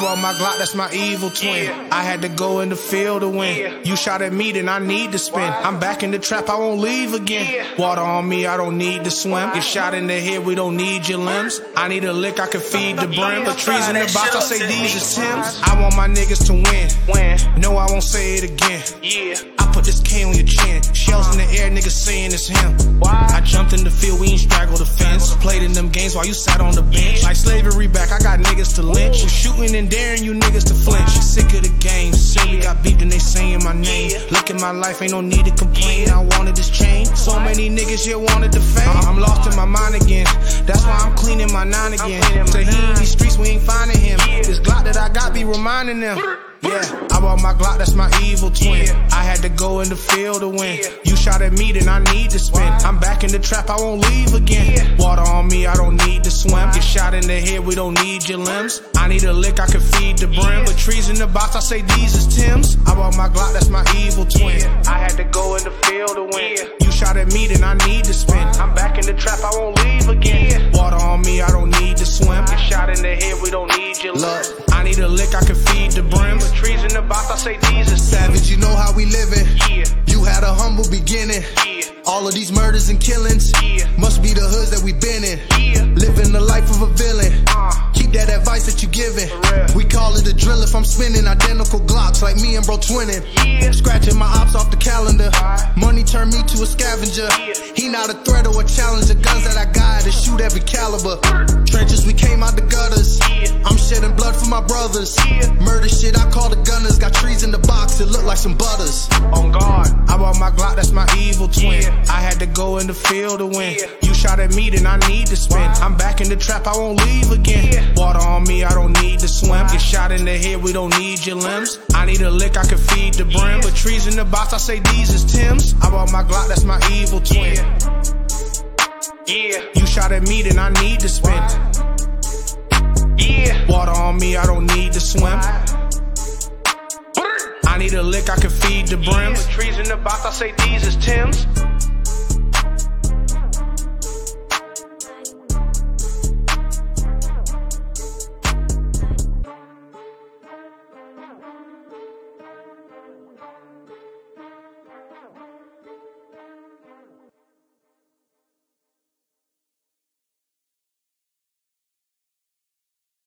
bought my Glock, that's my evil twin. I had to go in the field to win. You shot at me, then I need to spin. I'm back in the trap, I won't leave again. Water on me, I don't need to swim. Get shot in the head, we don't need your limbs. I need a lick, I can feed the brim. But trees in the box, I say these is Tim's. I want my niggas to win. No, I won't say it again. I put this K on your chin. Shells in the air, niggas saying it's him. I jumped in the field, we ain't straggled the fence. Played in them games while you sat on the bench. Like slavery back, I got niggas to lynch. I'm shooting and daring you niggas to flinch. Sick of the game, say we got beef and they saying my name. Look at my life, ain't no need to complain. I wanted this chain. So many niggas here wanted the fame. I'm lost in my mind again. That's why I'm cleaning my 9 again. Say he in these streets, we ain't finding him. This Glock that I got be reminding them. Yeah, I bought my Glock, that's my evil twin. I had to go in the field to win. You shot at me, then I need to spin. I'm back in the trap, I won't leave again. Water on me, I don't need to swim. Get shot in the head, we don't need your limbs. I need a lick, I can feed the brim. But trees in the box, I say these is Tim's. I bought my Glock, that's my evil twin. I had to go in the field to win. You shot at me, then I need to spin. I'm back in the trap, I won't leave again. Water on me, I don't need to swim. Get shot in the head, we don't need your limbs. I need a lick, I can feed the brim. Trees in the box, I say these are savage, you know how we living. You had a humble beginning. All of these murders and killings must be the hoods that we been in. Living the life of a villain. Keep that advice that you giving. We call it a drill if I'm spinning identical Glocks like me and bro twinning. Scratching my ops off the calendar. Money turned me to a scavenger. He not a threat or a challenge. The guns that I got to shoot every caliber. Trenches, we came out the gutters. I'm shedding blood for my brothers. Murder shit, I call the gunners. Got trees in the box, it look like some butters. On guard, I bought my Glock, that's my evil twin. I had to go in the field to win. You shot at me, then I need to spin. I'm back in the trap, I won't leave again. Water on me, I don't need to swim. Get shot in the head, we don't need your limbs. I need a lick, I can feed the brim. But trees in the box, I say these is Tim's. I bought my Glock, that's my evil twin. You shot at me, then I need to spin. Water on me, I don't need to swim. I need a lick, I can feed the brim. But trees in the box, I say these is Tim's.